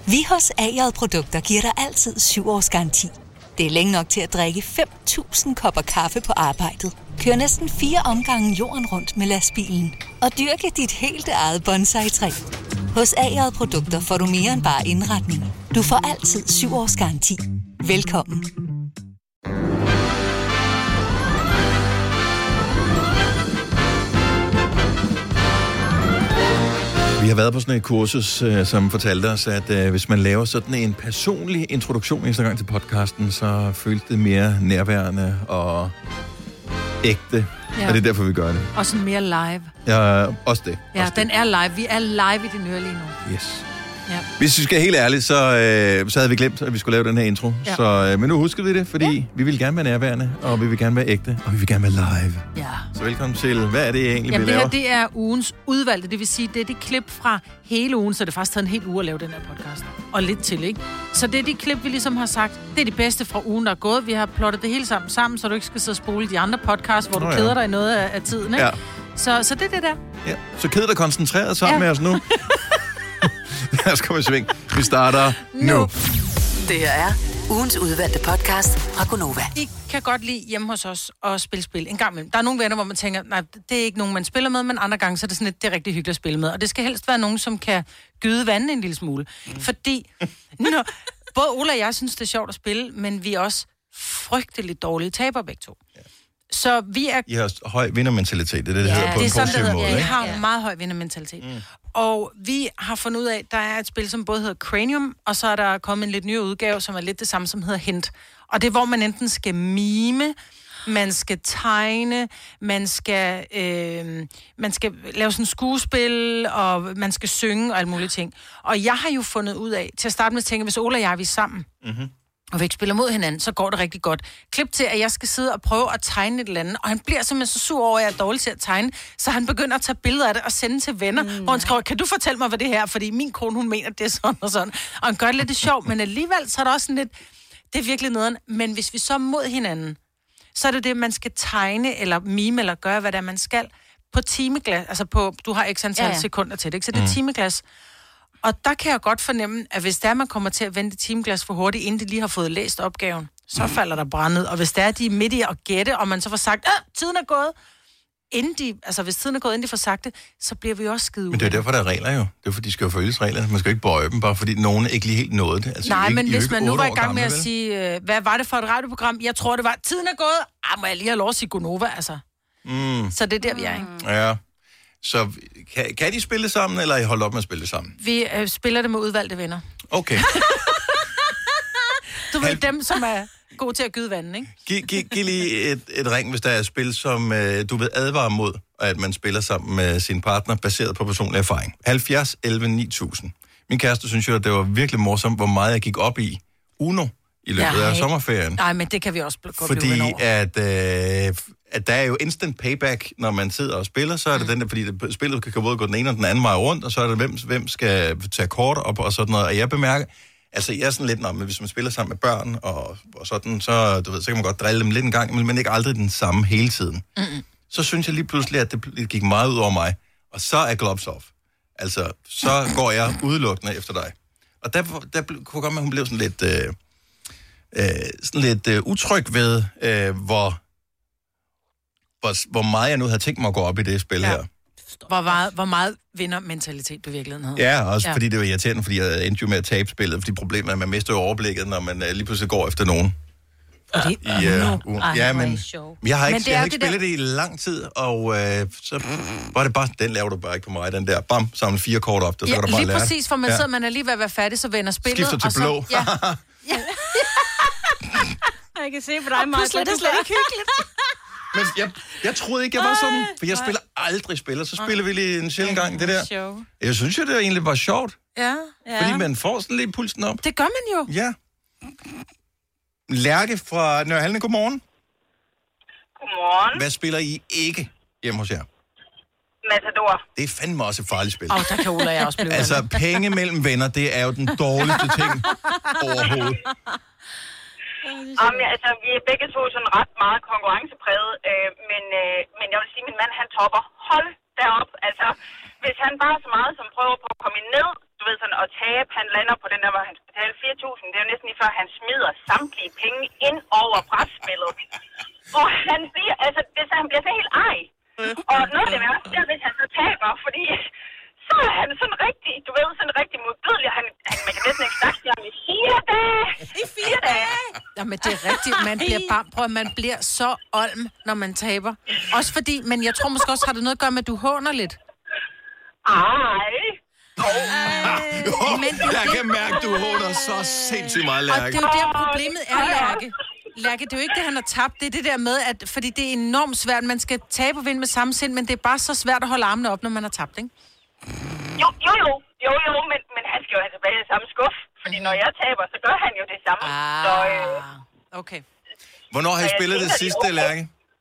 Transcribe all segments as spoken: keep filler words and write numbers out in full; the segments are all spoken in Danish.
Vi hos A J Produkter giver dig altid syv års garanti. Det er længe nok til at drikke fem tusind kopper kaffe på arbejdet. Kør næsten fire omgange jorden rundt med lastbilen. Og dyrke dit helt eget bonsai-træ. Hos A J Produkter får du mere end bare indretning. Du får altid syv års garanti. Velkommen. Vi har været på sådan et kursus, øh, som fortalte os, at øh, hvis man laver sådan en personlig introduktion næste gang til podcasten, så føles det mere nærværende og ægte. Ja. Og det er derfor, vi gør det. Og sådan mere live. Ja, også det. Ja, også den det. er live. Vi er live i din øre lige nu. Yes. Ja. Hvis vi skal helt ærligt, så, øh, så havde vi glemt, at vi skulle lave den her intro. Ja. Så, øh, men nu husker vi det, fordi ja. vi vil gerne være nærværende, og vi vil gerne være ægte, og vi vil gerne være live. Ja. Så velkommen til, hvad er det egentlig, Jamen, vi det laver? her, det er ugens udvalgte. Det vil sige, det er de klip fra hele ugen, så det faktisk taget en hel uge at lave den her podcast. Og lidt til, ikke? Så det er de klip, vi ligesom har sagt, det er de bedste fra ugen, der er gået. Vi har plottet det hele sammen, sammen så du ikke skal sidde og spole de andre podcasts, hvor du oh, ja. keder dig i noget af, af tiden, ikke? Ja. Så, så det er det der. Ja. Så ked dig koncentreret sammen ja. med os nu. Lad os komme i sving. Vi starter nu. nu. Det her er ugens udvalgte podcast fra Gonova. I kan godt lide hjemme hos os at spille spil en gang imellem. Der er nogle venner, hvor man tænker, nej, det er ikke nogen, man spiller med, men andre gange, så er det sådan lidt, det er rigtig hyggeligt at spille med. Og det skal helst være nogen, som kan gyde vandet en lille smule. Mm. Fordi når, både Ola og jeg synes, det er sjovt at spille, men vi er også frygteligt dårlige taber begge to. Ja. Så vi er... I har høj vindermentalitet, det er det, det ja, hedder på det en positiv måde. Ja, vi ikke? har ja. meget høj vindermentalitet. Mm. Og vi har fundet ud af, at der er et spil, som både hedder Cranium, og så er der kommet en lidt ny udgave, som er lidt det samme, som hedder Hint. Og det er, hvor man enten skal mime, man skal tegne, man skal, øh, man skal lave sådan skuespil, og man skal synge og alle mulige ting. Og jeg har jo fundet ud af, til at starte med at tænke, hvis Ola og jeg er vi sammen, mm-hmm. og vi ikke spiller mod hinanden, så går det rigtig godt. Klip til, at jeg skal sidde og prøve at tegne et eller andet, og han bliver simpelthen så sur over, at jeg er dårlig til at tegne, så han begynder at tage billeder af det og sende til venner, mm. hvor han skriver, kan du fortælle mig, hvad det her er? Fordi min kone, hun mener, det er sådan og sådan. Og han gør det lidt sjovt, men alligevel, så er der også sådan lidt, det er virkelig nederen. Men hvis vi så er mod hinanden, så er det det, man skal tegne, eller mime, eller gøre, hvad det er, man skal, på timeglas, altså på, du har x antal ja, ja. sekunder til det, ikke? Så det er mm. timeglas. Og der kan jeg godt fornemme, at hvis der man kommer til at vente timeglas for hurtigt, inden de lige har fået læst opgaven, så falder der brændet. Og hvis der er de er midt i at gætte, og man så får sagt, at tiden er gået, inden de, altså hvis tiden er gået, inden de får sagt det, så bliver vi jo også skide ud. Men det er derfor, der er regler jo. Det er fordi, de skal jo følges regler. Man skal ikke bøje dem, bare fordi nogen ikke lige helt nåede det. Altså, Nej, ikke, men hvis man nu var i gang gamle, med at vel? sige, hvad var det for et radioprogram? Jeg tror, det var, tiden er gået. Ah, må jeg lige have lov at sige Gonova, altså. Mm. Så det er der, vi er, ikke? Ja. Så kan, kan de spille sammen, eller har I holdt op med at spille sammen? Vi øh, spiller det med udvalgte venner. Okay. Du ved, dem, som er gode til at gyde vandet, ikke? Giv, giv, giv lige et, et ring, hvis der er et spil, som øh, du vil advare mod, at man spiller sammen med sin partner, baseret på personlig erfaring. halvfjerds elleve ni tusind. Min kæreste synes jo, at det var virkelig morsomt, hvor meget jeg gik op i Uno i løbet ja, af sommerferien. Nej, men det kan vi også godt fordi blive over. at, øh, at der er jo instant payback, når man sidder og spiller, så er det mm. den der, fordi det, spillet kan både gå den ene og den anden vej rundt, og så er det, hvem, hvem skal tage kort op og sådan noget. Og jeg bemærker, altså jeg er sådan lidt, men hvis man spiller sammen med børn og, og sådan, så, du ved, så kan man godt drille dem lidt en gang, men ikke aldrig den samme hele tiden. Mm-mm. Så synes jeg lige pludselig, at det gik meget ud over mig, og så er gloves off. Altså, så går jeg udelukkende efter dig. Og der, der kunne godt, at hun blev sådan lidt, øh, øh, sådan lidt øh, utryg ved, øh, hvor, hvor, hvor meget jeg nu havde tænkt mig at gå op i det spil ja. her. Hvor meget, hvor meget vindermentalitet du virkelig havde. Ja, også ja. fordi det var irriterende, fordi jeg endte jo med at tabe spillet, fordi problemet er, at man mister jo overblikket, når man uh, lige pludselig går efter nogen. Okay. I, uh, uh, ja, men jeg har ikke, men jeg har ikke det spillet det i lang tid, og uh, så var det bare, den laver du bare ikke på mig, den der, bam, samle fire kort op, der, så ja, kan du bare lige lære. præcis, for man ja. sidder, man er lige ved at være færdig, så vender spillet. Skifter til og så, blå. Ja. ja. Jeg kan se på dig, Maja. Det er slet ikke hyggeligt. Men jeg, jeg troede ikke, jeg var sådan, for jeg spiller aldrig spiller, så spiller vi lige en sjældent gang det der. Jeg synes jo, det egentlig var sjovt. Ja, ja. Fordi man får sådan lidt pulsen op. Det gør man jo. Ja. Lærke fra Nørre Halne, godmorgen. Godmorgen. Hvad spiller I ikke hjemme hos jer? Matador. Det er fandme også et farligt spil. Åh, oh, der kan Ola jeg også blive. Altså, penge mellem venner, det er jo den dårligste ting overhovedet. Um, ja, altså, vi er begge to sådan ret meget konkurrencepræget, øh, men, øh, men jeg vil sige, at min mand, han topper. Hold derop. Altså, hvis han bare så meget som prøver på at komme ned, du ved sådan, at tabe, han lander på den der, hvor han skal betale fire tusind. Det er jo næsten lige før, han smider samtlige penge ind over brætspillet. Og han bliver, altså, det, så han bliver så helt ej. Og noget af det værste, det er, hvis han så taber, fordi så er han sådan rigtig, du ved, sådan rigtig modbydelig. Han, han, man kan næsten ikke snakke til ham i fire dage. I fire dage. Jamen, det er rigtigt. Man bliver bare, prøv, man bliver så olm, når man taber. Også fordi, men jeg tror måske også, har det noget at gøre med, at du håner lidt. Ej. Oh, men jeg kan mærke, du håner så sindssygt meget, Lærke. Og det er jo der, problemet er, Lærke. Lærke, det er jo ikke det, han har tabt. Det er det der med, at fordi det er enormt svært. Man skal tabe og vinde med samme sind, men det er bare så svært at holde armene op, når man har tabt, ikke? Jo, jo, jo. Jo, jo, men, men han skal jo have tilbage i samme skuff. Fordi når jeg taber, så gør han jo det samme. Ah, så, øh, okay. Hvornår har I spillet det sidste, Lærke?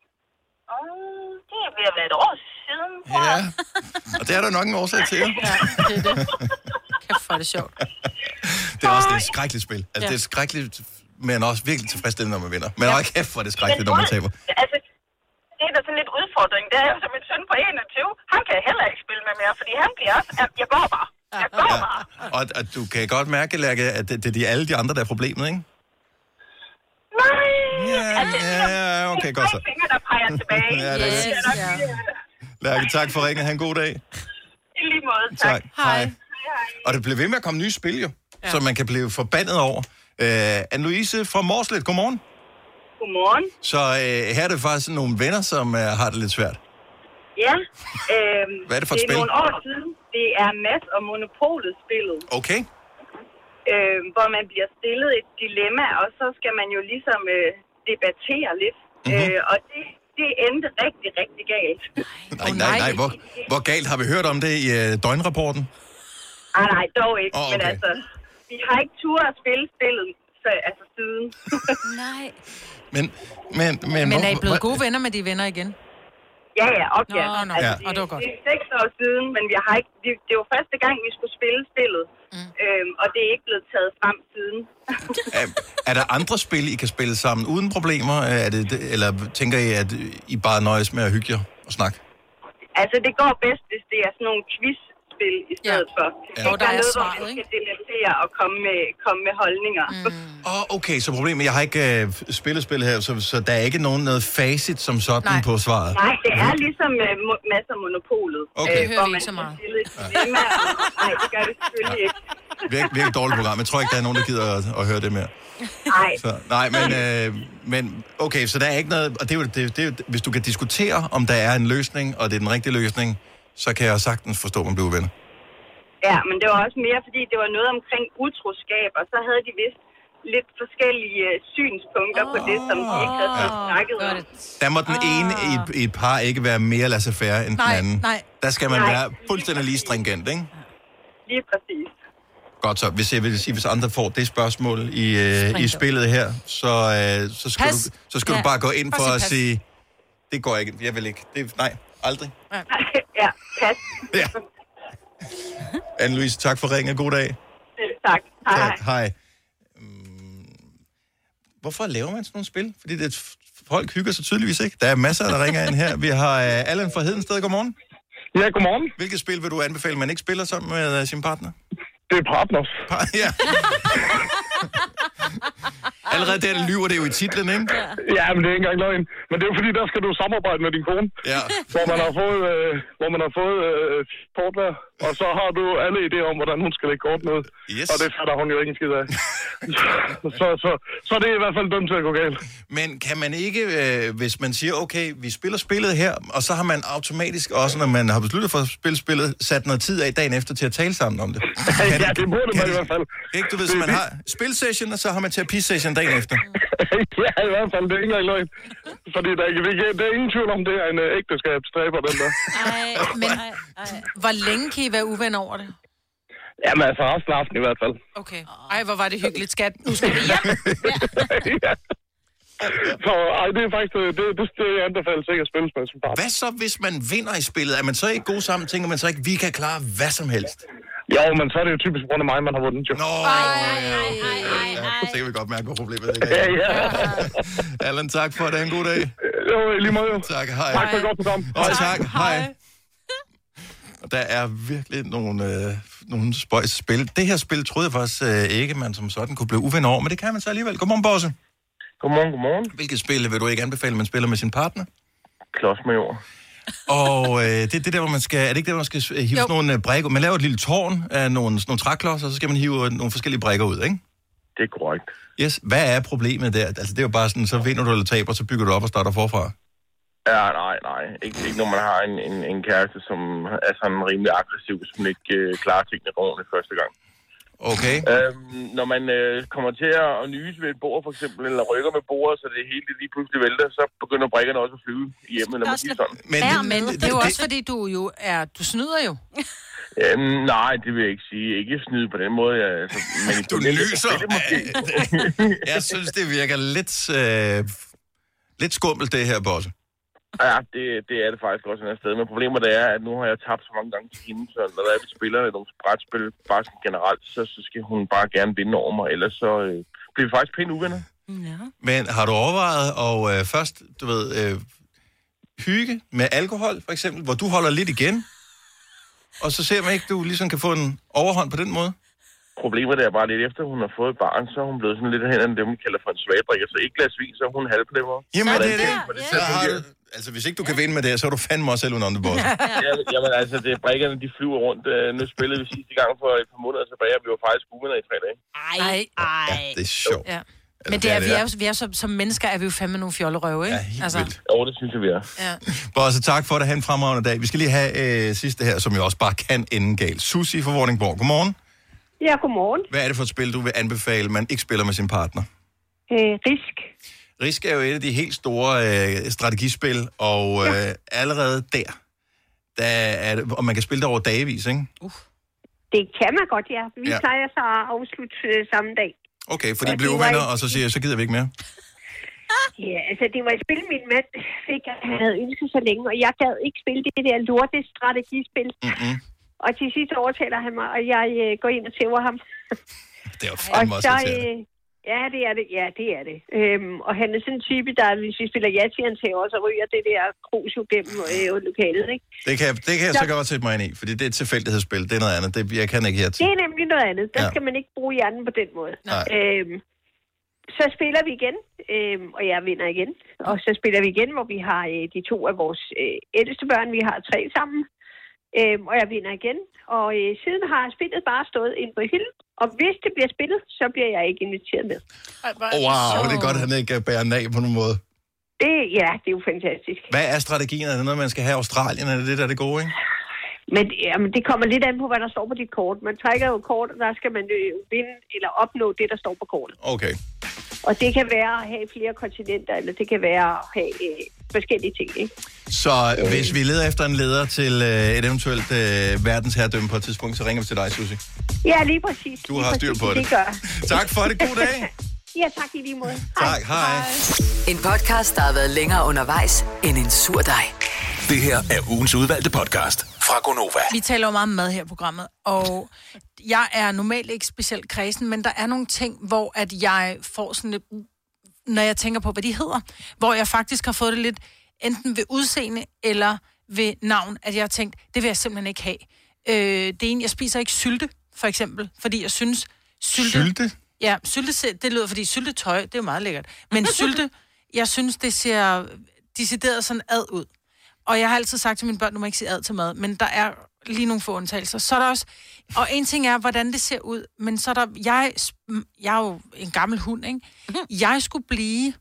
Um, det er ved at være et år siden, tror Ja, jeg. og det er der nok en årsag til. Ja, det er det. Kæft, for det sjovt. Det er også det er et skrækkeligt spil. Altså, ja. Det er skrækkeligt, men også virkelig tilfredsstillende, når man vinder. Men ja. Kæft, hvor er det skrækkeligt, når man taber. Altså, det er da sådan lidt udfordring. Det er jo som en søn på enogtyve. Han kan heller ikke spille med mere, fordi han bliver også... Jeg går bare. Jeg går ja. bare. Og, og du kan godt mærke, Lærke, at det, det er de, alle de andre, der er problemet, ikke? Nej. Ja, altså, ja, okay, godt så. Det er fingre, der peger tilbage. Ja, det er yes, nok, ja. Lærke, tak for ringen. Ha' en god dag. I lige måde, tak. tak. Hej. Og det bliver ved med at komme nye spil, jo, ja. Som man kan blive forbandet over. Uh, Anne-Louise fra Morslet, godmorgen. Godmorgen. Så uh, her er det faktisk nogle venner, som uh, har det lidt svært. Ja. Øh, Hvad er det for et det er spil? nogle år siden. Det er Mads og Monopolet-spillet. Okay. Øh, hvor man bliver stillet et dilemma, og så skal man jo ligesom øh, debattere lidt. Mm-hmm. Øh, og det, det endte rigtig, rigtig galt. Nej, nej, nej. Hvor, hvor galt har vi hørt om det i uh, døgnrapporten? Ah, nej, dog ikke. Oh, okay. Men altså, vi har ikke tur at spille spillet så, altså siden. Nej. Men, men, men, Men er I hvor, blevet hvor, gode venner med de venner igen? Ja, ja, op, ja. Nå, nå, altså, ja. det, Og det var godt. Det er seks år siden, men vi har ikke, det, det var første gang, vi skulle spille spillet. Mm. Øhm, og det er ikke blevet taget frem siden. er, er der andre spil, I kan spille sammen uden problemer? Er det, eller tænker I, at I bare nøjes med at hygge jer og snakke? Altså, det går bedst, hvis det er sådan nogle quiz-spil i stedet ja. for. Ja. Hvor der er noget, svaret, hvor man skal debattere og komme med, komme med holdninger. Åh, mm. oh, okay, så problemet, jeg har ikke uh, spillet spil her, så, så der er ikke nogen noget facit som sådan Nej. på svaret? Nej, det er ligesom uh, masser af Monopolet. Okay. Det hører vi ikke så meget. Dilemma, og, nej, det gør det selvfølgelig ikke. Virk, virkelig dårligt program. Jeg tror ikke, der er nogen, der gider at, at høre det mere. Nej. Så, nej, men, øh, men okay, så der er ikke noget... Og det er jo, det, det er jo, hvis du kan diskutere, om der er en løsning, og det er den rigtige løsning, så kan jeg sagtens forstå, at man bliver venner. Ja, men det var også mere, fordi det var noget omkring utroskab, og så havde de vist lidt forskellige uh, synspunkter oh, på det, som de ikke havde ja. snakket om. Der må den ene i et, i et par ikke være mere laissez-faire end nej, den anden. Nej. Der skal man nej. være fuldstændig lige stringent, ikke? Lige præcis. Godt så. Hvis jeg vil sige, hvis andre får det spørgsmål i, øh, i spillet her, så, øh, så skal, du, så skal ja. du bare gå ind for at pas. sige, det går ikke, jeg vil ikke. Det, nej, aldrig. Ja, ja pas. Ja. Anne-Louise, tak for ringen. God dag. Tak. Hej. Tak. Hej. Um, hvorfor laver man sådan nogle spil? Fordi det, folk hygger sig tydeligvis ikke. Der er masser, der ringer ind her. Vi har uh, Allan fra Hedensted. Godmorgen. Ja, godmorgen. Hvilket spil vil du anbefale, man ikke spiller sammen med uh, sin partner? Det er Partners. Pa- ja. Allerede der lyver det jo i titlen, ikke? Ja, men det er ikke engang løgn. Men det er jo fordi, der skal du samarbejde med din kone. Ja. Hvor man har fået, øh, hvor man har fået øh, kort der. Og så har du alle idéer om, hvordan hun skal lægge kort ned. Yes. Og det fatter hun jo ikke en skid af. så, så, så det er i hvert fald dømt til at gå galt. Men kan man ikke, øh, hvis man siger, okay, vi spiller spillet her, og så har man automatisk også, når man har besluttet for at spille spillet, sat noget tid af dagen efter til at tale sammen om det? Kan ja, det burde man i hvert fald. Ikke, du ved, så man har spilsession, og så har man terapisession dagen efter. Ja, i hvert fald, det er ikke engang løgn. Fordi der, der, der er ingen tvivl om, det er en uh, ægteskabsstræber, den der. Ej, men ej, ej. Hvor længe kan I være uvenner over det? Jamen altså, resten af aften i hvert fald. Okay. Ej, hvor var det hyggeligt, skat. Nu skal vi hjem. Ja. Så ej, det er faktisk, det, det, det jeg anbefaler sikkert at spille med som partner. Hvad så, hvis man vinder i spillet? Er man så ikke god sammen? Tænker man så ikke, vi kan klare hvad som helst? Jo, men så er det jo typisk på grund af mig, man har vundet, jo. Nå, ej, ej, ej, ej, ej. Så kan vi godt mærke, hvor problemet er. Ja, ja. Allan, tak for det. En god dag. Jo, lige måde. Tak, hej. Tak for et godt program. Og tak, hej. Og der er virkelig nogle, øh, nogle spøjs spil. Det her spil troede jeg faktisk øh, ikke, man som sådan kunne blive uven over, men det kan man så alligevel. Godmorgen, Bosse. Godmorgen, godmorgen. Hvilket spil vil du ikke anbefale, man spiller med sin partner? Klodsmajor. Og øh, det er det der, hvor man skal... Er det ikke der, hvor man skal hive sådan nogle brækker? Man laver et lille tårn af nogle, nogle træklodser, og så skal man hive nogle forskellige brækker ud, ikke? Det er korrekt. Yes. Hvad er problemet der? Altså, det er jo bare sådan, så vinder du eller taber, så bygger du op og starter forfra. Ja, nej, nej. Ikke, ikke når man har en, en, en kæreste, som er sådan rimelig aggressiv, som ikke øh, klarer tingene ordentligt første gang. Okay. Øhm, når man øh, kommer til at nyse ved et bord, for eksempel, eller rykker med bordet, så det hele lige pludselig vælter, så begynder brækkerne også at flyve i hjemmet, eller man siger sådan. Men det, men det er jo også, fordi du jo er... Du snyder jo. Øhm, nej, det vil jeg ikke sige. Ikke snyde på den måde. Jeg, altså, men du nyser? Jeg synes, det virker lidt, øh, lidt skummelt, det her, Bosse. Ja, det, det er det faktisk også en sted. Men problemet det er, at nu har jeg tabt så mange gange til hende, så når der er, vi spiller nogle brætspil, bare sådan generelt, så, så skal hun bare gerne vinde over mig, ellers så øh, bliver vi faktisk pænt uvenner. Ja. Men har du overvejet at øh, først, du ved, øh, hygge med alkohol, for eksempel, hvor du holder lidt igen, og så ser man ikke, du ligesom kan få en overhånd på den måde? Problemet er bare lidt efter, hun har fået et barn, så er hun blevet sådan lidt hen af dem, man kalder for en svagdrikker. Så ikke glas vin, så er hun halvplemmer. Jamen, det er det. det. Så har du, altså, hvis ikke du kan vinde med det, så er du fandme også selv under det, Bosse. Ja, jamen, altså, det er brækkerne, de flyver rundt. Nu spillede vi sidste gang for et par måneder tilbage, og vi var faktisk uvenner i tre dage. Ej, ej. Ja, det er sjovt. Ja. Altså, men det er, det er, vi er, jo, vi er som, som mennesker, er vi jo fandme nogle fjollerøve, ikke? Ja, helt altså. vildt. Jo, det synes jeg, vi er. Ja. Bosse, tak for det. Ha' en fremragende dag. Vi skal lige have øh, sidste her, som jo også bare kan ende galt. Susie fra Vordingborg. Godmorgen. Ja, godmorgen. Hvad er det for et spil, du vil anbefale, man ikke spiller med sin partner? Øh, Risk. Risk er jo et af de helt store øh, strategispil, og øh, ja. allerede der, der er det, og man kan spille det over dagevis, ikke? Uh. Det kan man godt, ja. Vi ja. plejer så at afslutte øh, samme dag. Okay, fordi I blev uvenner, og så siger jeg, så gider vi ikke mere? Ja, altså det var et spil, min mand fik, han havde ønsket så længe, og jeg gad ikke spille det der lorte strategispil. Mm-hmm. Og til sidst overtaler han mig, og jeg øh, går ind og tæver ham. Det er jo fandme også øh, ja, det er det. Ja, det er det. Øhm, og han er sådan en type, der, hvis vi spiller ja til han tæver, så ryger det der krus jo gennem øh, lokalet, ikke? Det kan, det kan jeg så, så godt sætte mig ind i, fordi det er et tilfældighedsspil. Det er noget andet. Det, jeg kan ikke her til. Det er nemlig noget andet. Der ja. skal man ikke bruge hjernen på den måde. Øhm, så spiller vi igen, øhm, og jeg vinder igen. Og så spiller vi igen, hvor vi har øh, de to af vores øh, ældste børn. Vi har tre sammen. Øhm, og jeg vinder igen. Og øh, siden har spillet bare stået inde på hylden. Og hvis det bliver spillet, så bliver jeg ikke inviteret med. Oh, wow, det er godt, at han ikke bærer den af på nogen måde. Det, ja, det er jo fantastisk. Hvad er strategien? Er det noget, man skal have i Australien? Er det det, der er det gode, ikke? Men jamen, det kommer lidt an på, hvad der står på dit kort. Man trækker jo kort, og der skal man jo vinde eller opnå det, der står på kortet. Okay. Og det kan være at have flere kontinenter, eller det kan være at have øh, forskellige ting, ikke? Så øh. hvis vi leder efter en leder til øh, et eventuelt øh, verdensherredømme på et tidspunkt, så ringer vi til dig, Susie. Ja, lige præcis. Du har styr på det. det. Det gør. Tak for det. God dag. Ja, tak i lige måde. Tak, hej. hej. En podcast, der har været længere undervejs end en sur dej. Det her er ugens udvalgte podcast fra Gonova. Vi taler jo meget om mad her i programmet, og jeg er normalt ikke specielt kredsen, men der er nogle ting, hvor at jeg får sådan lidt, når jeg tænker på, hvad de hedder, hvor jeg faktisk har fået det lidt enten ved udseende eller ved navn, at jeg har tænkt, det vil jeg simpelthen ikke have. Øh, det er en, jeg spiser ikke sylte, for eksempel, fordi jeg synes, sylte... Sylte? Ja, sylte, det lyder, fordi syltetøj, det er jo meget lækkert. Men sylte, jeg synes, det ser decideret sådan ad ud. Og jeg har altid sagt til mine børn, du må ikke sige ad til mad, men der er lige nogle få undtagelser. Så er der også, og en ting er, hvordan det ser ud, men så er der, jeg, jeg er jo en gammel hund, ikke? Jeg skulle blive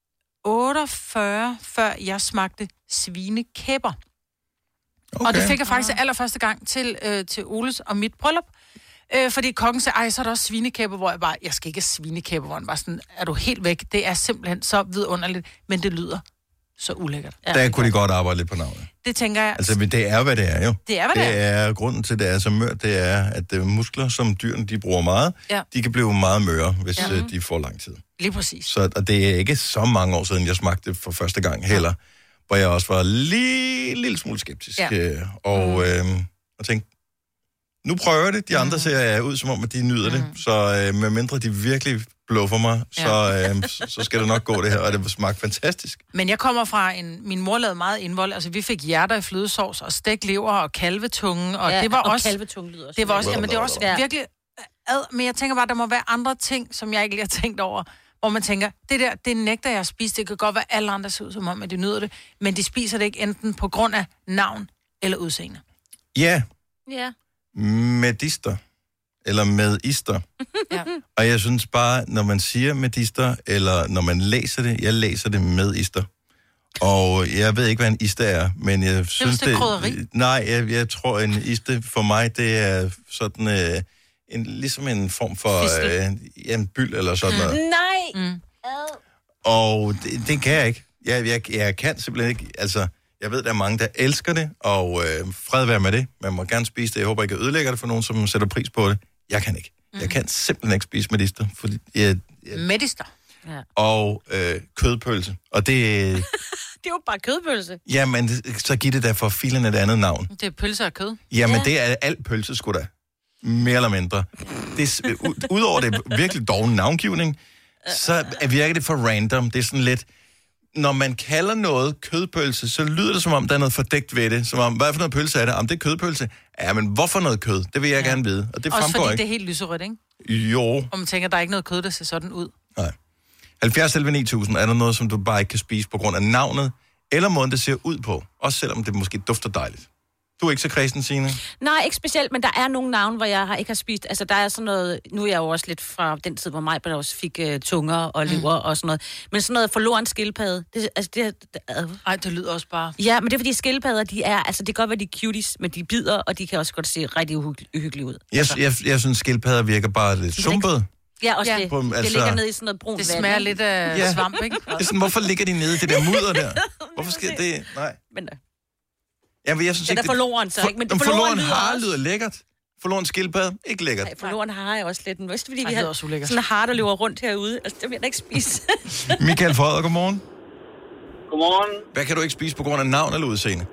otteogfyrre, før jeg smagte svinekæber. Okay. Og det fik jeg faktisk allerførste gang til, øh, til Oles og mit bryllup. Øh, fordi kokken sagde, ej, så er der også svinekæber, hvor jeg bare, jeg skal ikke have svinekæber, hvor han bare sådan, er du helt væk? Det er simpelthen så vidunderligt, men det lyder så ulækkert. Ja. Der kunne de godt arbejde lidt på navnet. Det tænker jeg. Altså, det er, hvad det er jo. Det er, hvad det, det er. er. Grunden til, det er så mørt, det er, at uh, muskler, som dyrene, de bruger meget, ja. de kan blive meget møre, hvis ja. uh, de får lang tid. Lige præcis. Så, og det er ikke så mange år siden, jeg smagte det for første gang heller, ja. hvor jeg også var lige lille smule skeptisk. Ja. Uh, og, mm. øh, og tænkte, nu prøver jeg det. De andre mm. ser ud som om, at de nyder mm. det. Så uh, medmindre de virkelig bluffer mig, så, ja. øh, så, så skal det nok gå det her, og det smagte fantastisk. Men jeg kommer fra en... Min mor lavede meget indvold. Altså, vi fik hjerter i flødesovs, og stegt lever og kalvetunge, og ja, det var og også... kalvetunge lyder også. Det var også... Jamen, det var også ja. virkelig... Ad, men jeg tænker bare, der må være andre ting, som jeg ikke lige har tænkt over, hvor man tænker, det der, det nægter jeg at spise. Det kan godt være, alle andre ser ud som om, at de nyder det, men de spiser det ikke enten på grund af navn eller udseende. Ja. Ja. Medister. Eller medister. Ja. Og jeg synes bare, når man siger medister, eller når man læser det, jeg læser det medister. Og jeg ved ikke, hvad en iste er, men jeg synes det... Det er krydderi. Nej, jeg, jeg tror, en iste for mig, det er sådan... Øh, en, ligesom en form for øh, en byld eller sådan noget. Nej! Mm. Og det, det kan jeg ikke. Jeg, jeg, jeg kan simpelthen ikke... Altså, jeg ved, der er mange, der elsker det, og øh, fred være med det. Man må gerne spise det. Jeg håber ikke, jeg ødelægger det for nogen, som sætter pris på det. Jeg kan ikke. Jeg kan simpelthen ikke spise medister. Fordi jeg, jeg... Medister. Ja. Og øh, kødpølse. Og det... det er jo bare kødpølse. Jamen, så giv det da for filen et andet navn. Det er pølse og kød. Jamen, Ja. det er alt pølse, sgu da. Mere eller mindre. Det er, u- Udover det virkelig doven navngivning, så virker det for random. Det er sådan lidt... Når man kalder noget kødpølse, så lyder det som om, der er noget fordækt ved det. Som om, hvad for noget pølse er det? Om det er kødpølse? Ja, men hvorfor noget kød? Det vil jeg ja. gerne vide. Og det også fremgår fordi ikke. det er helt lyserødt, ikke? Jo. Og man tænker, der er ikke noget kød, der ser sådan ud. Nej. halvfjerds elleve ni tusind, er der noget, som du bare ikke kan spise på grund af navnet, eller måden, det ser ud på? Også selvom det måske dufter dejligt. Du er ikke så kredsen, Signe? Nej, ikke specielt, men der er nogle navne, hvor jeg har ikke har spist. Altså, der er sådan noget... Nu er jeg jo også lidt fra den tid, hvor mig også fik uh, tunger og lever mm. og sådan noget. Men sådan noget forloren skildpadde. Det, altså, det, det, uh. Ej, det lyder også bare... Ja, men det er fordi skildpadder, de er... Altså, det kan godt være, de er cuties, men de bider, og de kan også godt se rigtig uhyggelige ud. Jeg, Altså. jeg, jeg synes, skildpadder virker bare lidt sumpet. Ja, også Ja. det. På, altså, Det ligger ned i sådan noget brunt Det vand, smager ikke? lidt af Ja. svamp, ikke? Det er sådan, hvorfor ligger de nede i det der mudder der? Hvorfor skal det... Nej. Men, uh, Ja, men jeg synes den ikke, er forloren, så ikke? Men det forloren forloren lyder har også- lyder lækkert. Forloren skildpadde, ikke lækkert. Nej, forloren har jeg også lidt. Men også fordi Ej, vi det er har også ulækkert. sådan en har, der løber rundt herude. Altså, det vil jeg da ikke spise. Michael Frøder, godmorgen. Godmorgen. Hvad kan du ikke spise på grund af navn eller udseende?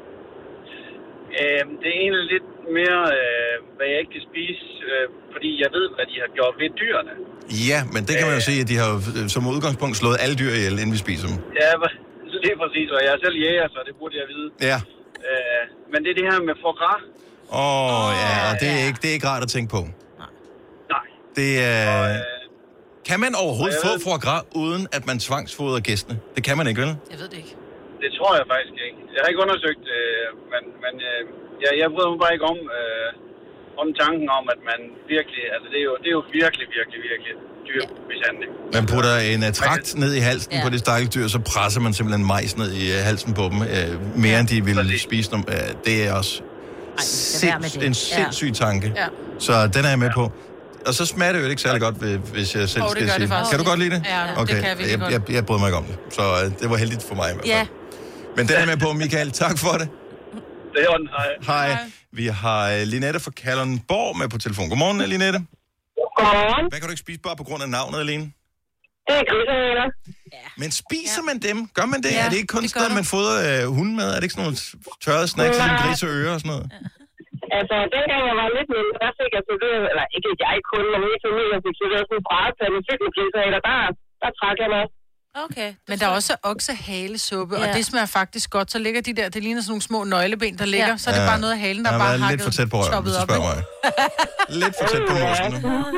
Øh, det er egentlig lidt mere, øh, hvad jeg ikke kan spise, øh, fordi jeg ved, hvad de har gjort ved dyrene. Ja, men det kan man jo se, at de har jo, øh, som udgangspunkt slået alle dyr ihjel, inden vi spiser dem. Ja, så det er præcis, og jeg er selv jæger, så det burde jeg vide. Ja. Øh, men det er det her med foie gras. Åh, oh, ja, og det er, ja. ikke, det er ikke rart at tænke på. Nej. Det er... Og, øh, Kan man overhovedet og få jeg ved- foie gras, uden at man tvangsfodrer gæstene? Det kan man ikke, vel? Jeg ved det ikke. det tror jeg faktisk ikke. Jeg har ikke undersøgt, øh, men, men øh, jeg, jeg bryder mig bare ikke om, øh, om tanken om, at man virkelig, altså det er jo, det er jo virkelig, virkelig, virkelig dyr mishandling. Man putter en uh, trakt ned i halsen Ja. ja. på det stakkels dyr, så presser man simpelthen majs ned i uh, halsen på dem. Uh, mere end de ville Præcis. spise dem. Uh, det er også Ej, lad være med sinds, det. en Ja. sindssyg tanke. Ja. Så den er jeg med på. Og så smager det jo ikke særlig godt, hvis jeg selv Åh, det skal gør det sige. faktisk. Kan du godt lide det? Ja, det okay. kan jeg virkelig jeg, godt. jeg, jeg bryder mig ikke om det. Så uh, det var heldigt for mig i hvert fald. Ja. Men den er jeg med på, Michael. Tak for det. Det er jo en, hej. Hej. Vi har uh, Linette fra Kalundborg med på telefon. Godmorgen, Linette. Godmorgen. Hvad kan du ikke spise bare på grund af navnet alene? Det er grisehaler. Men spiser man dem? Gør man det? Ja, er det ikke kun det gør sådan, du. man fodrer øh, hunde med? Er det ikke sådan nogle tørrede snacks, som grise og ører og sådan noget? Altså, dengang jeg var lidt mindre, der fik jeg serveret, eller ikke jeg kun, men hele familien fik serveret sådan en brædepande fyldt med grisehaler. Der, der trak jeg mig. Okay. Men der er også oksehalesuppe, ja. Ja. og det smager faktisk godt. Så ligger de der, det ligner sådan nogle små nøgleben, der ligger. Ja. Så er det Ja. bare noget af halen, der Jeg bare har været hakket, lidt for tæt på røven, choppet hvis du op. spørger mig. Lidt for tæt på mosen.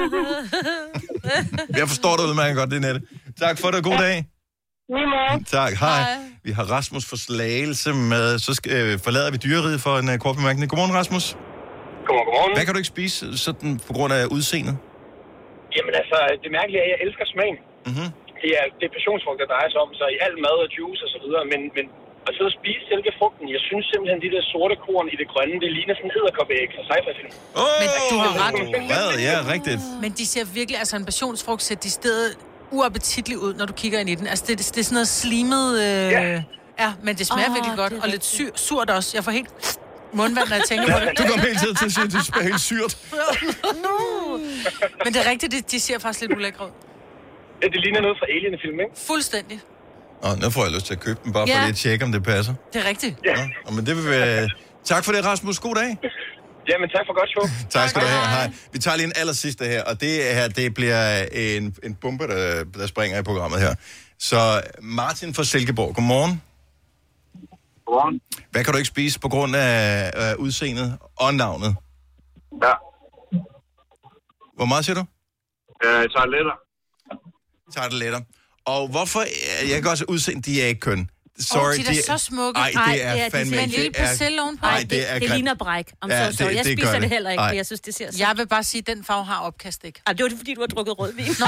Jeg forstår dig udmærket godt, Linette. Tak for det, og god dag. Lige måde. Tak, hej. Hej. Vi har Rasmus for Slagelse med, så skal, øh, forlader vi dyreriget for en uh, kort bemærkning. Godmorgen, Rasmus. Godmorgen, godmorgen. Hvad kan du ikke spise sådan på grund af udseendet? Jamen altså, det mærkelige er, at jeg elsker smagen. Mm-hmm. Det er, det er passionsfrugt, der drejer sig om, så i al mad og juice og så videre, men, men at sidde og spise selve frugten, jeg synes simpelthen, de der sorte korn i det grønne, det ligner sådan en edderkoppeæg fra sci-fi-film. Oh, Men du har ret. Hvad? Ja, rigtigt. Men de ser virkelig, altså en passionsfrugt ser de stedet uappetitligt ud, når du kigger ind i den. Altså det, det, det er sådan noget slimet... Øh... Ja. Ja, men det smager Åh, virkelig godt, det er og lidt syr, surt også. Jeg får helt mundvand, når jeg tænker på det. Du kommer hele tiden til at sige, at det smager helt syrt. Men det er rigtigt, de, de ser faktisk lidt ulækre ud. Ja, det ligner noget fra Alien-film, ikke? Fuldstændig. Nå, nu får jeg lyst til at købe den, bare for Ja. lige at tjekke, om det passer. Det er rigtigt. Ja. Nå, men det vil være... Tak for det, Rasmus. God dag. Jamen, tak for godt show. Tak skal du have. Hej. Vi tager lige en aller sidste her, og det her, det bliver en, en bombe, der, der springer i programmet her. Så Martin fra Silkeborg, godmorgen. Godmorgen. Hvad kan du ikke spise på grund af øh, udseendet og navnet? Ja. Hvor meget siger du? Øh, tarteletter. Tarteletter. Og hvorfor, jeg kan også udseende, de er ikke køn. Sorry, oh, de er de, så smukke. Ej, det er, Ej, fandme med en ikke. lille persille ovenpå. Nej, det, det, det ligner bræk. Om ja, så, så. Jeg det, det spiser det. det heller ikke, Ej. for jeg synes, det ser så... Jeg vil bare sige, at den farve har opkast ikke. Ej, det var det, fordi du har drukket rødvin. Nå.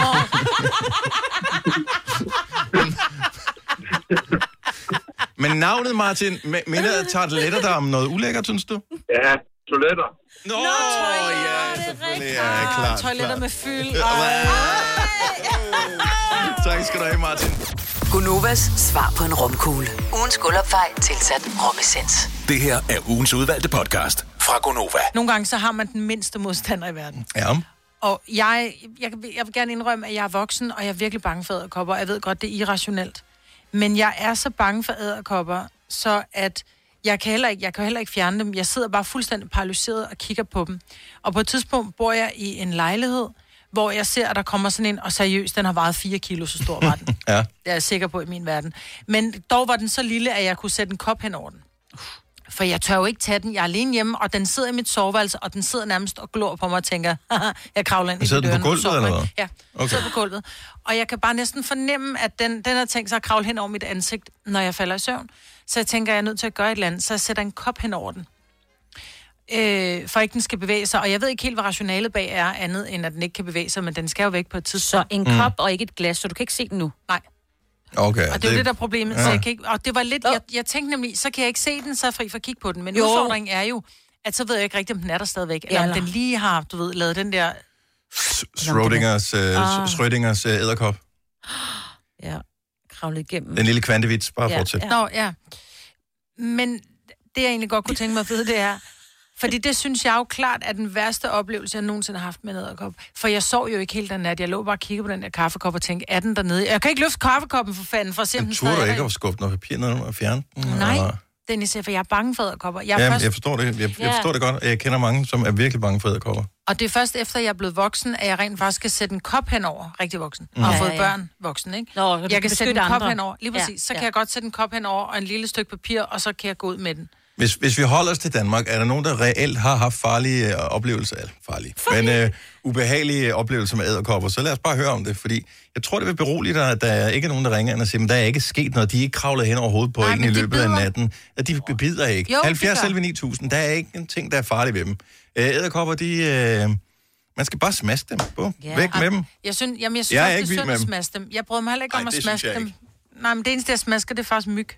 Men navnet, Martin, minder tarteletter der om noget ulækkert, synes du? Ja, toiletter. Nå, Nå ja, selvfølgelig. Ja, klart, toiletter klart. med fyld. Tak skal du have, Martin. Gonovas svar på en romkugle. Ugens guldopfej tilsat romessens. Det her er ugens udvalgte podcast fra Gonova. Nogle gange så har man den mindste modstander i verden. Ja. Og jeg, jeg, jeg vil gerne indrømme, at jeg er voksen, og jeg er virkelig bange for edderkopper. Jeg ved godt, det er irrationelt. Men jeg er så bange for edderkopper, så at jeg kan, heller ikke, jeg kan heller ikke fjerne dem. Jeg sidder bare fuldstændig paralyseret og kigger på dem. Og på et tidspunkt bor jeg i en lejlighed, hvor jeg ser, at der kommer sådan en, og seriøst, den har vejet fire kilo, så stor var den. Ja. Det er jeg sikker på i min verden. Men dog var den så lille, at jeg kunne sætte en kop hen over den. For jeg tør jo ikke tage den. Jeg er alene hjemme, og den sidder i mit soveværelse, og den sidder nærmest og glor på mig og tænker, haha, jeg kravler ind i sidder døren. den på gulvet, sover, eller ikke? hvad? Ja, den Okay. sidder på gulvet. Og jeg kan bare næsten fornemme, at den, den har tænkt sig at kravle hen over mit ansigt, når jeg falder i søvn. Så jeg tænker, at jeg er nødt til at gøre et eller andet, så jeg sætter en kop hen over den. Øh, for ikke den skal bevæge sig. Og jeg ved ikke helt, hvad rationalet bag er, andet end at den ikke kan bevæge sig, men den skal jo væk på et tidspunkt. Så en kop og ikke et glas, så du kan ikke se den nu? Nej. Okay. Og det er jo det, der er problemet. Ja. Så jeg kan ikke, og det var lidt, jeg, jeg tænkte nemlig, så kan jeg ikke se den, så er jeg fri for at kigge på den. Men Jo. udfordringen er jo, at så ved jeg ikke rigtigt, om den er der stadigvæk. Eller om Eller- den lige har, du ved, lavet den der... Schrödingers, uh, Ah. Schrödingers uh, æderkop. Ja, kravlet igennem. Den lille kvantevits, bare Ja, fortsæt. ja. Nå, ja. Men det, jeg egentlig godt kunne tænke mig at vide, det er... Fordi det synes jeg jo klart er den værste oplevelse, jeg nogensinde har haft med en edderkop. For jeg sov jo ikke helt den nat. Jeg lå bare og kiggede på den der kaffekop og tænkte, er den dernede? Jeg kan ikke løfte kaffekoppen for fanden, for at se, om Men den turde stadig du er ikke der. at skubbe noget papir ned og fjerne den? Nej, Og- Dennis, for jeg er bange for edderkopper. Jeg er Ja, først... jeg forstår det. Jeg, jeg Ja. forstår det godt. Jeg kender mange, som er virkelig bange for æderkopper. Og det er først efter, jeg er blevet voksen, at jeg rent faktisk skal sætte en kop henover, rigtig voksen, og har Ja, fået ja. børn voksen, ikke? Nå, så du jeg kan kan sætte en beskytte kop andre. henover, lige præcis. Ja, Så ja. kan jeg godt sætte en kop henover og en lille stykke papir, og så kan jeg gå ud med den. Hvis, hvis vi holder os til Danmark, er der nogen, der reelt har haft farlige øh, oplevelser, eller farlige, men øh, ubehagelige oplevelser med æderkopper, så lad os bare høre om det, fordi jeg tror, det vil berolige dig, at der er ikke nogen, der ringer ind og siger, men der er ikke sket noget, de er ikke kravlet hen over hovedet på Nej, en i men de løbet af bider. natten. At de bider ikke. Jo, de halvfjerds gør. elleve ni tusind, der er ikke en ting, der er farlig ved dem. Øh, Æderkopper, de... Øh, man skal bare smaske dem. Bum, Ja. væk med dem. Jeg synes, jamen, jeg synes Jeg er også, ikke det er vild synd med at dem. smaske dem. Jeg bryder mig heller ikke Ej, om at det synes smaske jeg dem. ikke. Nej, men det eneste, jeg smasker, det er faktisk myg.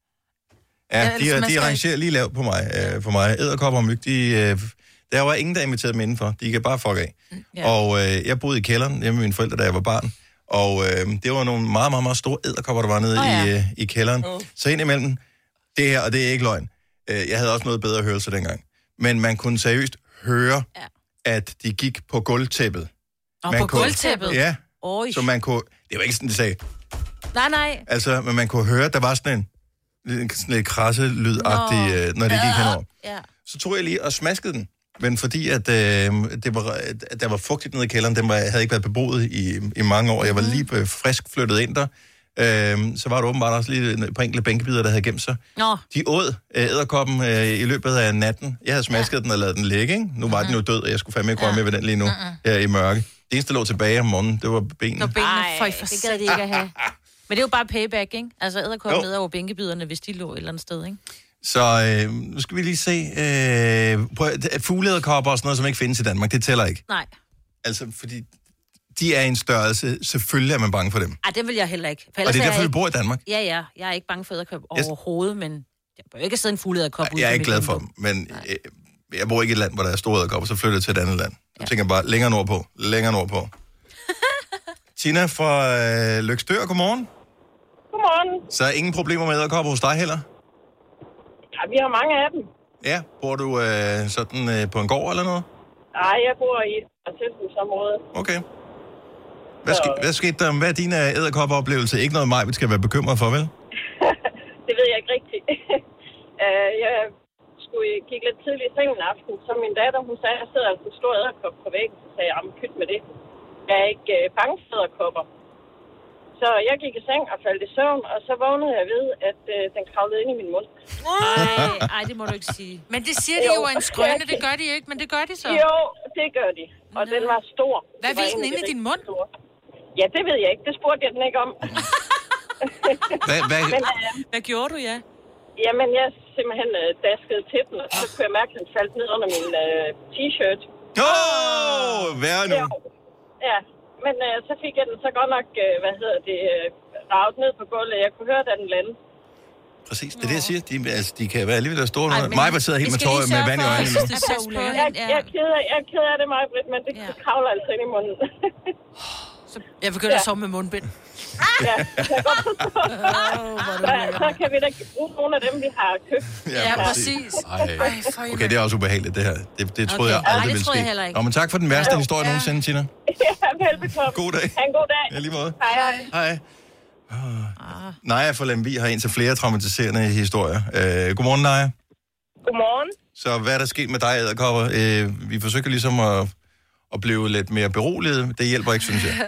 Ja, Ja, de, ellers de smasker rangerer lige lavt på mig. Øh, for mig. Æderkopper og myg, de... Øh, der var ingen, der inviterede dem indenfor. De kan bare fuck af. Ja. Og øh, jeg boede i kælderen hjemme med mine forældre, da jeg var barn. Og øh, det var nogle meget, meget, meget store æderkopper, der var nede Åh, oh, ja. i, øh, i kælderen. Oh. Så indimellem, det her, og det er ikke løgn, øh, jeg havde også noget bedre hørelse dengang. Men man kunne seriøst høre, Ja. at de gik på gulvtæppet. Og Man på kunne- gulvtæppet. Ja, Oj. så man kunne... Det var ikke sådan, de sagde. Nej, nej. Altså, men man kunne høre, at der var sådan en, en sådan lidt krasse lydagtig, Nå. øh, når det gik henover. Ja. Så tog jeg lige og smaskede den. Men fordi at, øh, det var, at der var fugtigt nede i kælderen, den var, havde ikke været beboet i, i mange år. Jeg var lige øh, frisk flyttet ind der. Øh, så var der åbenbart også lige et par enkelte bænkebider, der havde gemt sig. Nå. De åd øh, edderkoppen øh, i løbet af natten. Jeg havde smasket ja. den og lavet den ligge, ikke? Nu var den jo død, og jeg skulle fandme ikke røre med ved den lige nu, her i mørke. Det eneste, der lå tilbage om morgenen, det var benene. Når benene Ej, får i for det gad de ikke at have. Men det er jo bare payback, ikke? Altså Jo. æderkoppen ned over bænkebiderne, hvis de lå et eller andet sted, ikke? Så øh, nu skal vi lige se. Øh, prøv, at fugleæderkopper og sådan noget, som ikke findes i Danmark, det tæller ikke. Nej. Altså, fordi de er en størrelse. Selvfølgelig er man bange for dem. Ej, det vil jeg heller ikke. For Og ellers det er jeg derfor, vi ikke... bor i Danmark. Ja, ja. Jeg er ikke bange for æderkop Jeg- overhovedet, men jeg bør ikke sidde en fugleæderkop ude Jeg er på ikke mit glad for vindue. dem, men øh, jeg bor ikke i et land, hvor der er store æderkopper, så flytter jeg til et andet land. Jeg tænker bare, længere nordpå, længere nordpå. Tina fra øh, Løgstør, godmorgen. Godmorgen. Så er ingen problemer med æderkopper hos dig heller? Ja, vi har mange af dem. Ja, bor du øh, sådan øh, på en gård eller noget? Nej, jeg bor i et parcelhusområde. Okay. Hvad, ske, hvad skete der? Hvad er din øh, æderkopperoplevelse? Ikke noget mig, vi skal være bekymret for, vel? Det ved jeg ikke rigtigt. Øh, jeg skulle kigge lidt tidligt i sengen en aften, så min datter, hun sagde, at jeg sidder altså en stor edderkop på væggen, så sagde jeg, jamen pyt med det. Jeg er ikke øh, bange for edderkopper. Så jeg gik i seng og faldt i søvn, og så vågnede jeg ved, at øh, den kravlede ind i min mund. Ej, ej, det må du ikke sige. Men det siger de jo er en skrøne, det gør de ikke, men det gør de så. Jo, det gør de. Og den var stor. Hvad viste den inde i din mund? Store. Ja, det ved jeg ikke. Det spurgte jeg den ikke om. hvad, hvad? Men, øh, hvad gjorde du, ja? Jamen, jeg simpelthen øh, daskede til den, og så kunne jeg mærke, at den faldt ned under min øh, t-shirt. Åh, oh, hvad nu? Ja, men øh, så fik jeg den så godt nok, øh, hvad hedder det, øh, ravet ned på gulvet. Jeg kunne høre, da den landede. Præcis, det er det, jeg siger. De, altså, de kan være alligevel store. Mig var sidder helt med tårer med vand i øjnene nu. Jeg, jeg, jeg, er ked af, jeg er ked af det, mig, Britt, men det ja. kravler altså ind i munden. Så jeg begynder ja. at sove med mundbind. Ja, jeg kan godt forstå. Så, så kan vi da bruge nogle af dem, vi har købt. Ja, ja præcis. Ej. Okay, det er også ubehageligt, det her. Det, det troede okay. jeg aldrig Ej, ville ske. Nå, men tak for den værste ja. historie ja. nogensinde, Tina. Ja, velbekomme. God dag. Ha' en god dag. Ja, lige måde. Hej, hej. Hej. Ah. Naja fra Lemvig har en til flere traumatiserende historier. Uh, godmorgen, Naja. Godmorgen. Så hvad er der sket med dig, edderkopper? Uh, vi forsøger ligesom at, at blive lidt mere beroliget. Det hjælper ikke, synes jeg.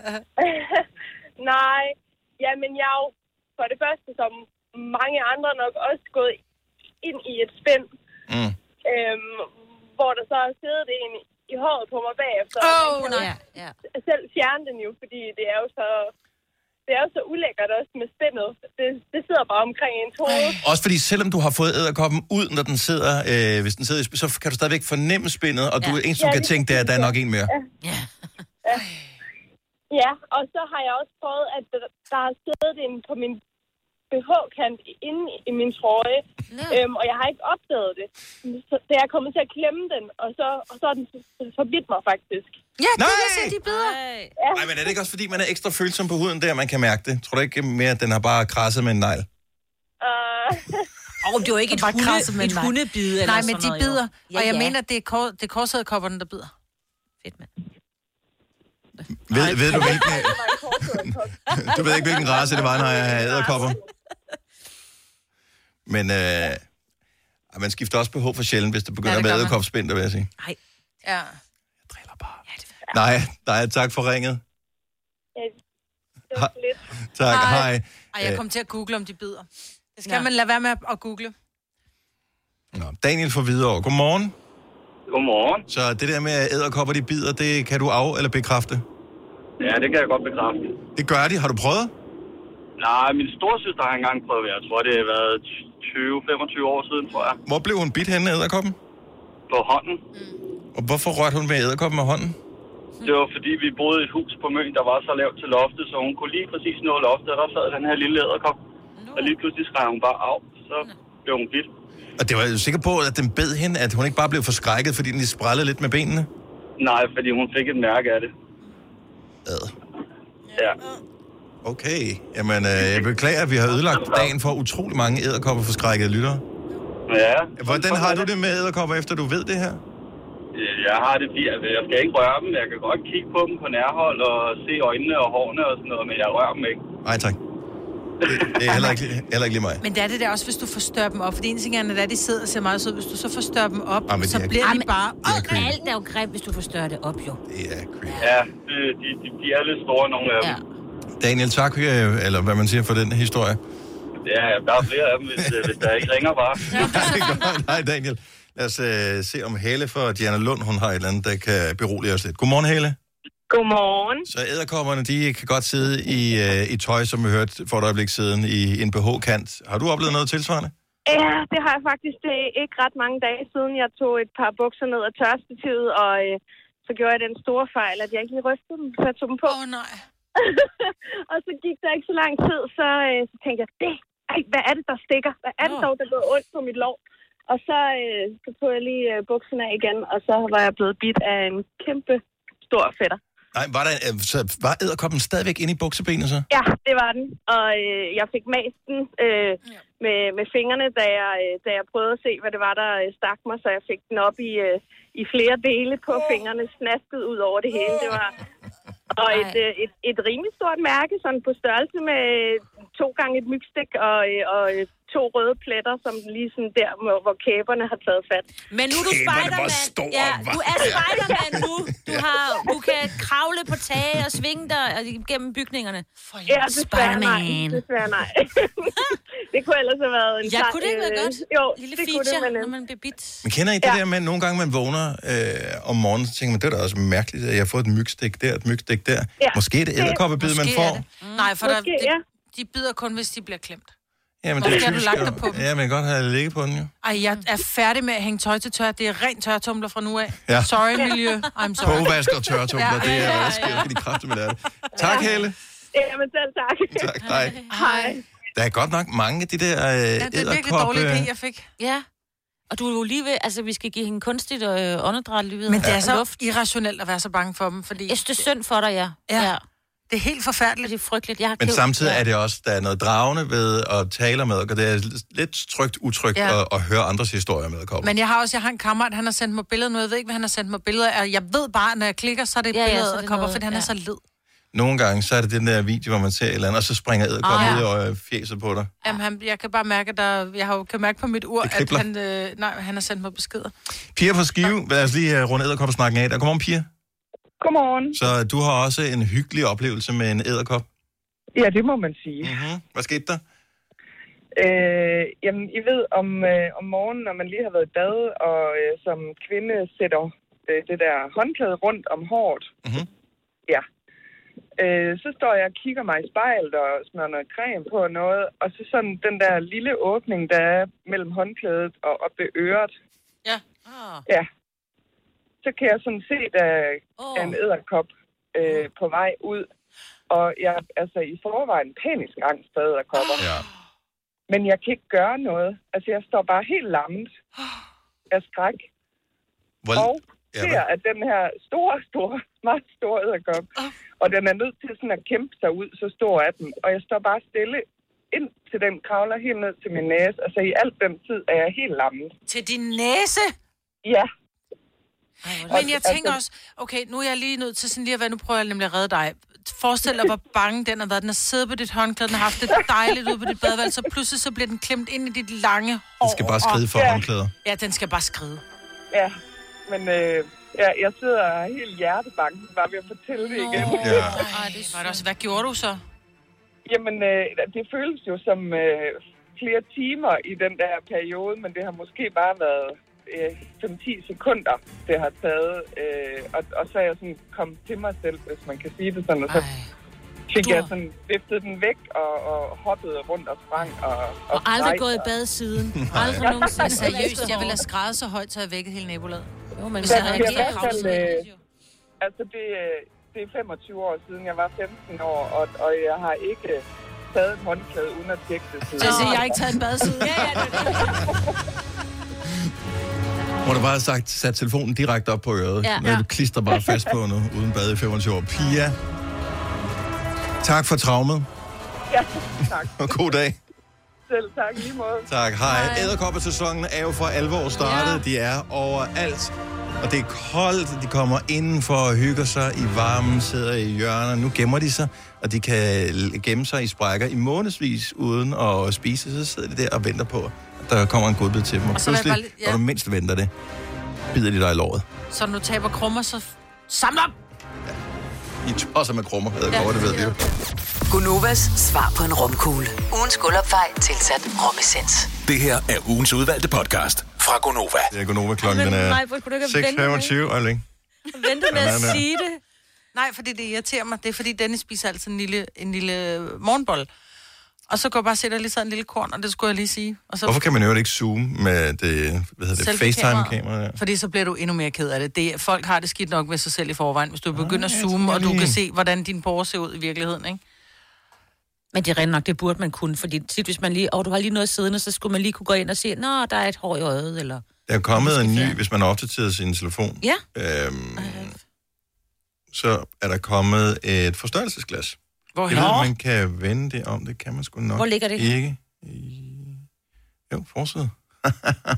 Nej, jamen jeg er jo for det første, som mange andre nok også gået ind i et spænd, mm. øhm, hvor der så har siddet en i håret på mig bagefter. Åh, oh, nej. Ja. Selv fjerne den jo, fordi det er jo så... Det er jo så ulækkert også med spændet. Det, det sidder bare omkring ens hoved. Også fordi selvom du har fået edderkoppen ud, når den sidder, øh, hvis den sidder i, så kan du stadigvæk fornemme spændet, og ja. du eneste, du ja, kan tænke, det er, at der er nok en mere. Ja. Ja. Ja. Ja, og så har jeg også prøvet, at der har siddet en på min B H-kant inde i min trøje, no. øhm, og jeg har ikke opdaget det. Så det er kommet til at klemme den, og så, og så er den forbidt mig faktisk. Ja, det Nej! kan se, de bider. Ja. Nej, men er det ikke også, fordi man er ekstra følsom på huden, der man kan mærke det? Tror du ikke mere, at den har bare krasset med en negl? Uh... Oh, det er jo ikke et, hunde, et hundebid eller Nej, men sådan de bider. Ja, og jeg ja. mener, det er, kor- det er korsæderkopperne, der bider. Fedt, mand. Ved, ved du hvilken... du ved ikke, hvilken race det var, når jeg havde edderkopper? Men øh, man skifter også P H for sjældent, hvis det begynder ja, det at være edderkopspændt, vil jeg sige. Nej. Ja. Jeg driller bare. Ja, det Nej, nej, tak for ringet. Ja, det var lidt. Tak, hej. hej. Ej, jeg kom til at google, om de bider. Det skal ja. man lade være med at google. Nå, Daniel fra Hvidovre. Godmorgen. Godmorgen. Så det der med edderkopper, de bider, det kan du af- eller bekræfte? Ja, det kan jeg godt bekræfte. Det gør de. Har du prøvet? Nej, min storesøster har engang prøvet. Jeg tror, det har været tyve til femogtyve år siden, tror jeg. Hvor blev hun bidt henne af edderkoppen? På hånden. Og hvorfor rørte hun med edderkoppen med hånden? Det var fordi, vi boede i et hus på Møn, der var så lavt til loftet, så hun kunne lige præcis nå loftet, og der sad den her lille edderkop. Og lige pludselig skrev hun bare af, så blev hun bidt. Og det var jo sikker på, at den bed hende, at hun ikke bare blev forskrækket, fordi den lige sprællede lidt med benene? Nej, fordi hun fik et mærke af det. Ad. Ja. Okay. Jamen, øh, jeg beklager, at vi har ødelagt dagen for utrolig mange edderkopper forskrækkede lyttere. Ja. Hvordan har du det med edderkopper, efter du ved det her? Jeg har det fint. Jeg skal ikke røre dem. Jeg kan godt kigge på dem på nærhold og se øjnene og hårene og sådan noget, men jeg rører dem ikke. Nej, tak. Det, det er heller ikke, heller ikke lige mig. Men det er det der også, hvis du forstørrer dem op. For det ene ting er, at de sidder og ser meget sød. Hvis du så forstørrer dem op, ah, så er, bliver de bare... Åh, oh, alt er jo grimt, hvis du forstørrer det op, jo. Det er creepy. Ja, de, de, de, de er lidt store, nogle af ja. dem. Daniel, tak, eller hvad man siger, for den historie. Ja, der er flere af dem, hvis, hvis der ikke ringer bare. Nej, Daniel. Lad os uh, se om Helle fra Diana Lund, hun har et eller andet, der kan berolige os lidt. Godmorgen, Helle. Godmorgen. Så edderkopperne, de kan godt sidde i, uh, i tøj, som vi hørte for et øjeblik siden, i en B H-kant. Har du oplevet noget tilsvarende? Ja, det har jeg faktisk. Det er ikke ret mange dage siden, jeg tog et par bukser ned af tørstativet, og øh, så gjorde jeg den store fejl, at jeg ikke lige rystede dem, så jeg tog dem på. Åh, oh, nej. Og så gik der ikke så lang tid, så, øh, så tænkte jeg, det, ej, hvad er det, der stikker? Hvad er det dog, der går ondt på mit lår? Og så, øh, så tog jeg lige øh, bukserne af igen, og så var jeg blevet bidt af en kæmpe stor fætter. Nej, var, der, så var edderkoppen stadigvæk inde i buksebenet så? Ja, det var den. Og øh, jeg fik mast den øh, ja. med, med fingrene, da jeg, øh, da jeg prøvede at se, hvad det var, der øh, stak mig. Så jeg fik den op i, øh, i flere dele på oh. fingrene, snasket ud over det hele. Det var... Og et, øh, et, et rimelig stort mærke, sådan på størrelse med to gange et mygstik og, øh, og øh, to røde pletter, som lige sådan der, hvor, hvor kæberne har taget fat. Men nu er du Spider-Man. Ja, du er Spider-Man nu. Du, har, du kan kravle på tage og svinge dig gennem bygningerne. For ja, desværre nej. Desværre nej. Det kunne ellers have været en ja, klar, kunne det ikke være godt? Jo, lille det feature, kunne det, men, når man bliver bit. Men kender I det ja. der med, at nogle gange man vågner øh, om morgenen, så tænker man, det er da også mærkeligt, at jeg har fået et mygstik der, et mygstik der. Ja. Måske er det edderkoppebid, man får. Mm. Nej, for Måske, der, de, ja. de bider kun, hvis de bliver klemt. Ja, men Hvorfor det er har du typisk, lagt dig på dem? Ja, men jeg kan godt have ligget på den, jo. Ej, jeg er færdig med at hænge tøj til tør. Det er rent tørretumler fra nu af. Ja. Sorry, miljø. I'm sorry. Kogevask og tørretumler, ja, det er ja, ja, ja. Sker, skal de kræfte med det. Tak, Helle. Jamen selv tak. Tak, hej. Hej. Der er godt nok mange af de der øh, ja, det er virkelig dårlig idé, jeg fik. Ja. Og du er jo lige ved, altså vi skal give hende kunstigt øh, åndedræt lige ved. Men det er ja. så luft. irrationelt at være så bange for dem, fordi... Jeg synes, det er synd for dig, ja. Ja. ja. Det er helt forfærdeligt. Det er frygteligt. Jeg har Men købt, samtidig ja. er det også, der er noget dragende ved at tale med, og det er lidt trygt, utrygt ja. at, at høre andres historier med at komme. Men jeg har også, jeg har en kammerat, han har sendt mig billeder nu, jeg ved ikke, hvad han har sendt mig billeder af. Jeg ved bare, når jeg klikker, så er det ja, billeder, ja, der kommer, noget, fordi han ja. er så led. Nogle gange, så er det den der video, hvor man ser et eller andet, og så springer edderkoppen ah, ja. ud og fjeset på dig. Jamen, han, jeg kan bare mærke, der, jeg har jo, kan mærke på mit ur, at han, øh, nej, han har sendt mig beskeder. Pia fra Skive, lad os lige runde edderkoppesnakken af. Der. Godmorgen, Pia. Godmorgen. Så du har også en hyggelig oplevelse med en edderkop? Ja, det må man sige. Mm-hmm. Hvad skete der? Øh, jamen, I ved, om, øh, om morgenen, når man lige har været i bad, og øh, som kvinde sætter øh, det der håndklæde rundt om håret. Mm-hmm. Ja. Øh, så står jeg og kigger mig i spejlet og smører noget creme på noget, og så sådan den der lille åbning, der er mellem håndklædet og op ved øret. Ja. Oh. Ja. Så kan jeg sådan se, der oh. er en edderkop øh, på vej ud. Og jeg er altså i forvejen panisk angst for edderkopper. Ja. Men jeg kan ikke gøre noget. Altså, jeg står bare helt lammet af skræk. Hvor... Og ser, at den her store, store, meget store edderkop, og den er nødt til sådan at kæmpe sig ud, så stor er den. Og jeg står bare stille ind til den kravler helt ned til min næse. Altså, i alt den tid er jeg helt lammet. Til din næse? Ja. Ej, men jeg tænker også, okay, nu er jeg lige nødt til sådan lige at være, nu prøver jeg nemlig at redde dig. Forestil dig, hvor bange den har været. Den har siddet på dit håndklæde, den har haft det dejligt ude på dit badeværelse, så pludselig så bliver den klemt ind i dit lange hår. Den skal bare skride for ja. håndklæder. Ja, den skal bare skride. Ja, men øh, ja, jeg sidder helt hjertebanken, bare ved at fortælle det igen. Nå, ja. Ej, det var det også. Hvad gjorde du så? Jamen, øh, det føles jo som øh, flere timer i den der periode, men det har måske bare været fem til ti sekunder, det har taget. Øh, og, og så er jeg sådan kommet til mig selv, hvis man kan sige det sådan. Og så fik jeg sådan viftet den væk og, og hoppede rundt og sprang. Og, og, og aldrig gået i bad siden. Aldrig nogensinde. Seriøst, jeg ville have skrevet så højt, så jeg vækket hele nabolaget. Jo, men så er det fald, øh, altså, det, det er femogtyve år siden. Jeg var femten år, og, og jeg har ikke taget et håndklæde uden at tjekke det siden. Så jeg har ikke taget en bad siden. Ja, ja, det er Må du bare have sagt, sat telefonen direkte op på øret. Ja. Ja. Du klister bare fast på nu, uden bad i femogtyve år. Pia, tak for traumet. Ja, tak. Og god dag. Selv tak, lige måde. Tak, hej. Edderkoppesæsonen er jo for alvor startet. Ja. De er overalt. Og det er koldt, de kommer indenfor og hygger sig i varmen, sidder i hjørner. Nu gemmer de sig, og de kan gemme sig i sprækker i månedsvis uden at spise. Så sidder de der og venter på, at der kommer en godbid til dem. Og, og pludselig, bare, ja. når du mindst venter det, bider de dig i låret. Så når du taber krummer, så samle op! Ja. I tosser med krummer, ja, det ved vi jo. Gonovas svar på en romkugle. Ugens guldopfej tilsat romessens. Det her er ugens udvalgte podcast fra Gonova. Det er Gonova klokken, den er seks femogtyve, og længe. Vente med at sige det. Nej, fordi det irriterer mig. Det er fordi, Dennis spiser altid en lille, en lille morgenbold. Og så går jeg bare og sætter lige sådan en lille korn, og det skulle jeg lige sige. Og så... Hvorfor kan man jo ikke zoome med det, hvad hedder det, FaceTime-kamera? Ja. Fordi så bliver du endnu mere ked af det. det. Folk har det skidt nok ved sig selv i forvejen, hvis du begynder at zoome, og du kan se, hvordan din pore ser ud i virkeligheden, ikke? Men det er rent nok, det burde man kunne, fordi tit, hvis man lige, åh, du har lige noget siddende, så skulle man lige kunne gå ind og se, nå, der er et hår i øjet, eller... Der er kommet en ny, hvis man har opdateret sin telefon. Ja. Øhm, så er der kommet et forstørrelsesglas. Hvor jeg ved, man kan vende det om, det kan man sgu nok Hvor ligger det? Ikke. I... Jo, forside.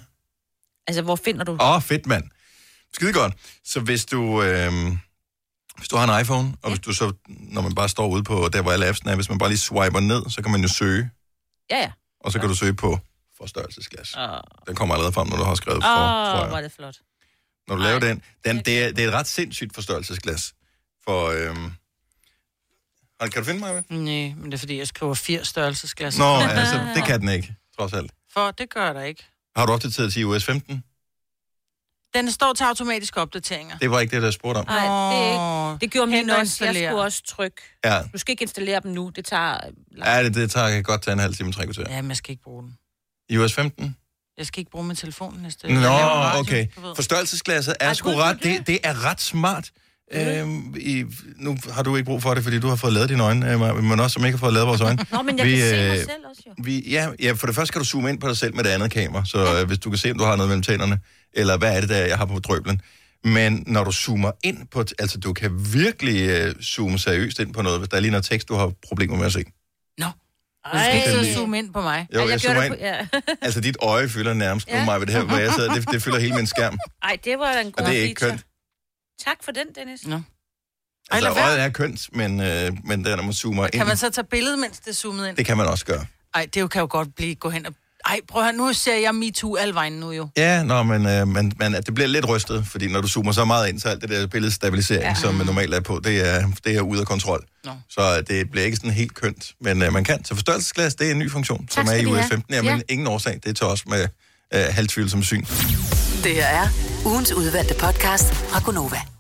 Altså, hvor finder du det? Åh, oh, fedt, mand. Skide godt. Så hvis du... Øhm... Hvis du har en iPhone, og ja. hvis du så, når man bare står ude på, der hvor alle appsene er, hvis man bare lige swiper ned, så kan man jo søge. Ja, ja. Og så kan du søge på forstørrelsesglas. Oh. Den kommer allerede frem, når du har skrevet oh, for, tror jeg. Åh, hvor er det flot. Når du Ej. laver den, den det, er, det er et ret sindssygt forstørrelsesglas. For, øhm... kan du finde mig med? Nej, men det er fordi, jeg skriver firs størrelsesglas. Nå, altså, det kan den ikke, trods alt. For det gør der ikke. Har du opdateret til i O S femten? Den står til automatiske opdateringer. Det var ikke det, der spurgte om. Nej, det, er ikke. Det gjorde min også. Jeg skulle også trykke. Ja. Du skal ikke installere dem nu. Det tager... Ja, det, det tager godt tage en halv time, tre kvarter. Ja, men jeg skal ikke bruge den. I O S femten? Jeg skal ikke bruge min telefon næste. Nå, okay. Forstørrelsesglasset er sgu ret... Det, det er ret smart. Øhm, i, nu har du ikke brug for det, fordi du har fået lavet dine øjne, øh, men også som ikke har fået lavet vores øjne. Nå, men jeg vi, kan se mig selv også jo. Vi, ja, ja, for det første kan du zoome ind på dig selv med det andet kamera, så ja. øh, hvis du kan se, om du har noget mellem tænderne, eller hvad er det, der jeg har på drøblen. Men når du zoomer ind på... Altså, du kan virkelig øh, zoome seriøst ind på noget, hvis der er lige noget tekst, du har problemer med at se. Nå. Du skal ikke så zoome ind på mig. Jo, jeg, jeg zoomer det ind. på, ja. Altså, dit øje fylder nærmest ja. nu mig ved det her, hvor jeg sidder. Det, det fylder hele min skærm. Ej, det var en god Og det er ikke feature. kønt. Tak for den, Dennis. Nå. Altså, øjet er kønt, men, øh, men der, når man zoomer ind... Kan man så tage billedet, mens det er zoomet ind? Det kan man også gøre. Ej, det jo, kan jo godt blive gå hen og... Ej, prøv at høre, nu ser jeg MeToo alle vejen nu jo. Ja, nå, men, øh, men, men det bliver lidt rystet, fordi når du zoomer så meget ind, så alt det der billedstabilisering, ja. som man normalt er på, det er, det er ude af kontrol. Nå. Så det bliver ikke sådan helt kønt, men øh, man kan. Så forstørrelsesglas, det er en ny funktion, tak, som er i U S have. femten. Ja, men ja. ingen årsag, det er til os med øh, halvtvivl som syn. Det her er ugens udvalgte podcast fra Gonova.